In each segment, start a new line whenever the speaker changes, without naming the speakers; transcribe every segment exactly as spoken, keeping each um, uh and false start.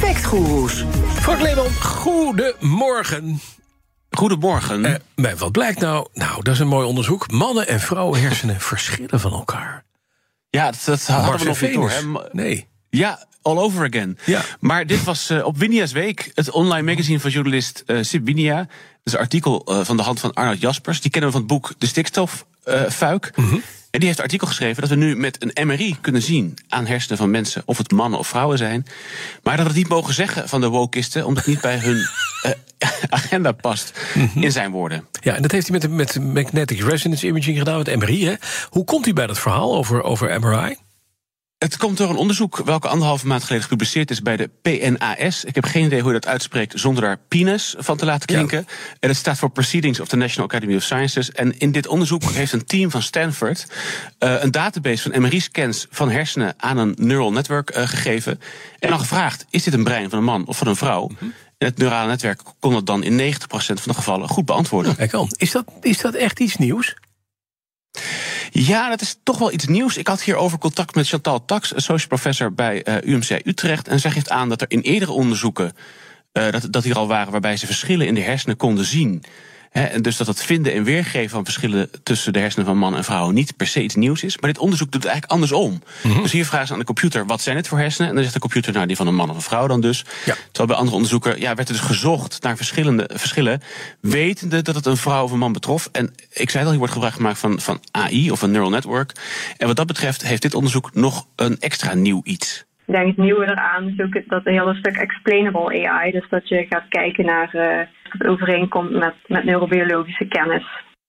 Factgoeroes.
Frank Leeman, goedemorgen.
Goedemorgen.
Uh, maar wat blijkt nou? Nou, dat is een mooi onderzoek. Mannen en vrouwenhersenen verschillen van elkaar.
Ja, dat, dat hadden
Mars
we nog
en
niet door.
Venus.
Hè?
Nee.
Ja, all over again.
Ja.
Maar dit was uh, op Winia's Week, het online magazine van journalist uh, Sip Winia. Dat is een artikel uh, van de hand van Arnoud Jaspers. Die kennen we van het boek De Stikstoffuik. Uh, mm-hmm. En die heeft een artikel geschreven dat we nu met een M R I kunnen zien aan hersenen van mensen of het mannen of vrouwen zijn. Maar dat we het niet mogen zeggen van de wokisten, omdat het niet bij hun uh, agenda past, mm-hmm. in zijn woorden.
Ja, en dat heeft hij met, met magnetic resonance imaging gedaan, met M R I. Hè? Hoe komt hij bij dat verhaal over, over M R I?
Het komt door een onderzoek welke anderhalve maand geleden gepubliceerd is bij de P N A S. Ik heb geen idee hoe je dat uitspreekt zonder daar penis van te laten klinken. Ja. En dat staat voor Proceedings of the National Academy of Sciences. En in dit onderzoek heeft een team van Stanford uh, een database van M R I-scans van hersenen aan een neural network uh, gegeven. En dan gevraagd, is dit een brein van een man of van een vrouw? Mm-hmm. En het neurale netwerk kon dat dan in negentig procent van de gevallen goed beantwoorden.
Ja, kan. Is dat, is dat echt iets nieuws?
Ja, dat is toch wel iets nieuws. Ik had hierover contact met Chantal Tax, associate professor bij uh, U M C Utrecht. En zij geeft aan dat er in eerdere onderzoeken uh, dat, dat hier al waren waarbij ze verschillen in de hersenen konden zien. He, en dus dat het vinden en weergeven van verschillen tussen de hersenen van man en vrouw niet per se iets nieuws is. Maar dit onderzoek doet het eigenlijk andersom. Mm-hmm. Dus hier vragen ze aan de computer, wat zijn het voor hersenen? En dan zegt de computer, nou, die van een man of een vrouw dan dus. Ja. Terwijl bij andere onderzoeken ja, werd er dus gezocht naar verschillende verschillen, wetende dat het een vrouw of een man betrof. En ik zei het al, hier wordt gebruik gemaakt van, van A I of een neural network. En wat dat betreft heeft dit onderzoek nog een extra nieuw iets.
Ik denk het nieuwe eraan is ook dat hele stuk explainable A I. Dus dat je gaat kijken naar uh, of het overeenkomt met, met neurobiologische kennis.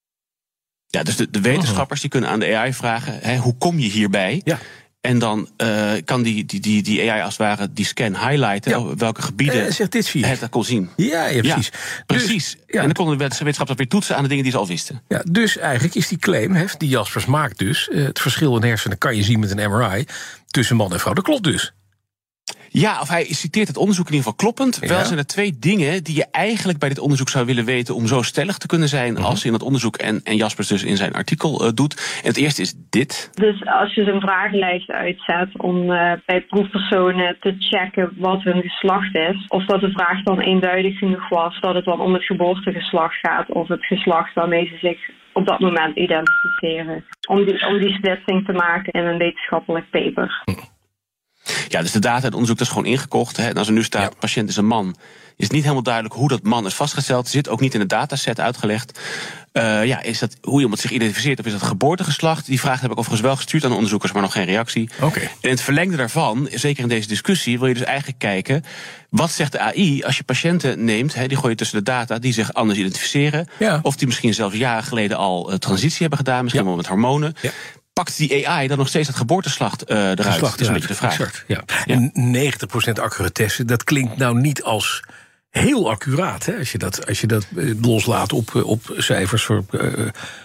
Ja, dus de, de wetenschappers die kunnen aan de A I vragen, hè, hoe kom je hierbij? Ja. En dan uh, kan die, die, die, die A I als het ware die scan highlighten, ja. welke gebieden uh,
zegt dit vier.
het kon zien.
Ja, ja precies.
Ja, precies. Dus, ja. En dan konden de wetenschappers weer toetsen aan de dingen die ze al wisten.
Ja, dus eigenlijk is die claim, hè, die Jaspers maakt dus, uh, het verschil in hersenen kan je zien met een M R I tussen man en vrouw. Dat klopt dus.
Ja, of hij citeert het onderzoek in ieder geval kloppend. Ja. Wel zijn er twee dingen die je eigenlijk bij dit onderzoek zou willen weten om zo stellig te kunnen zijn uh-huh. als in dat onderzoek en, en Jaspers dus in zijn artikel uh, doet. En het eerste is dit.
Dus als je zo'n vragenlijst uitzet om uh, bij proefpersonen te checken wat hun geslacht is, of dat de vraag dan eenduidig genoeg was dat het dan om het geboortegeslacht gaat of het geslacht waarmee ze zich op dat moment identificeren. Om die, om die splitsing te maken in een wetenschappelijk paper.
Uh-huh. Ja, dus de data, het onderzoek, dat is gewoon ingekocht. Hè. En als er nu staat, ja. patiënt is een man, is het niet helemaal duidelijk hoe dat man is vastgesteld. Het zit ook niet in de dataset uitgelegd. Uh, ja, is dat hoe iemand zich identificeert of is dat geboortegeslacht? Die vraag heb ik overigens wel gestuurd aan de onderzoekers, maar nog geen reactie.
Okay.
En in het verlengde daarvan, zeker in deze discussie, wil je dus eigenlijk kijken, wat zegt de A I als je patiënten neemt, hè, die gooi je tussen de data, die zich anders identificeren. Ja. Of die misschien zelfs jaren geleden al uh, transitie hebben gedaan, misschien ja. wel met hormonen. Ja. Pakt die A I dan nog steeds het geboorteslacht uh, eruit?
Geslacht
dat is een beetje de vraag.
Exact, ja. Ja. En negentig procent accuratesse, dat klinkt nou niet als heel accuraat. Hè? Als je dat, als je dat loslaat op, op cijfers voor uh,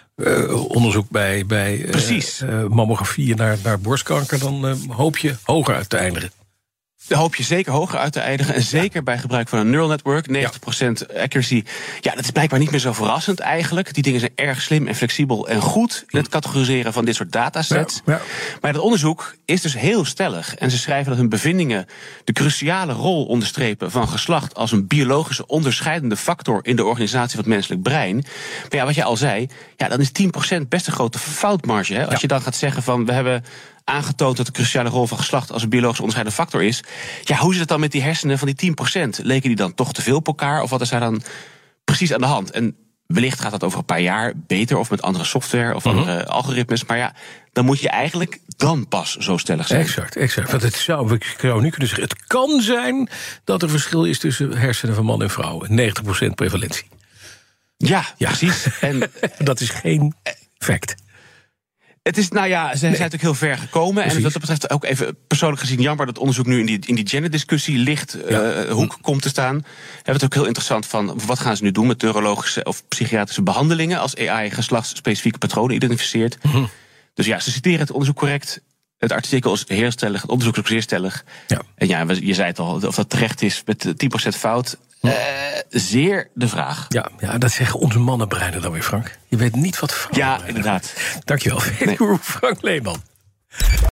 uh, onderzoek bij, bij uh, uh, mammografie naar, naar borstkanker, dan uh, hoop je hoger uit te eindigen.
Dan hoop je zeker hoger uit te eindigen. En zeker ja. bij gebruik van een neural network, negentig procent ja. accuracy. Ja, dat is blijkbaar niet meer zo verrassend eigenlijk. Die dingen zijn erg slim en flexibel en goed in het categoriseren van dit soort datasets. Ja. Ja. Maar dat onderzoek is dus heel stellig. En ze schrijven dat hun bevindingen de cruciale rol onderstrepen van geslacht als een biologische onderscheidende factor in de organisatie van het menselijk brein. Maar ja, wat je al zei, ja, dan is tien procent best een grote foutmarge. Hè? Als ja. je dan gaat zeggen van we hebben aangetoond dat de cruciale rol van geslacht als een biologisch onderscheidende factor is. Ja, hoe zit het dan met die hersenen van die tien procent? Leken die dan toch te veel op elkaar? Of wat is daar dan precies aan de hand? En wellicht gaat dat over een paar jaar beter of met andere software of andere uh-huh. algoritmes. Maar ja, dan moet je eigenlijk dan pas zo stellig zijn.
Exact, exact. Want het zou, ik zou nu kunnen zeggen, het kan zijn dat er verschil is tussen hersenen van man en vrouw. negentig procent prevalentie.
Ja, ja. precies. En
dat is geen fact.
Het is, nou ja, ze zijn nee. natuurlijk heel ver gekomen. Precies. En wat dat betreft ook even persoonlijk gezien jammer dat onderzoek nu in die, in die genderdiscussie licht ja. uh, hoek komt te staan. We hebben het ook heel interessant van wat gaan ze nu doen met neurologische of psychiatrische behandelingen als A I geslachtsspecifieke patronen identificeert. Mm-hmm. Dus ja, ze citeren het onderzoek correct. Het artikel is heel stellig, het onderzoek is ook zeer stellig. Ja. En ja, je zei het al, of dat terecht is met tien procent fout. Uh, zeer de vraag.
Ja, ja, dat zeggen onze mannenbreinen dan weer, Frank. Je weet niet wat fout.
Ja, inderdaad.
Dankjewel, nee. Frank Leeman.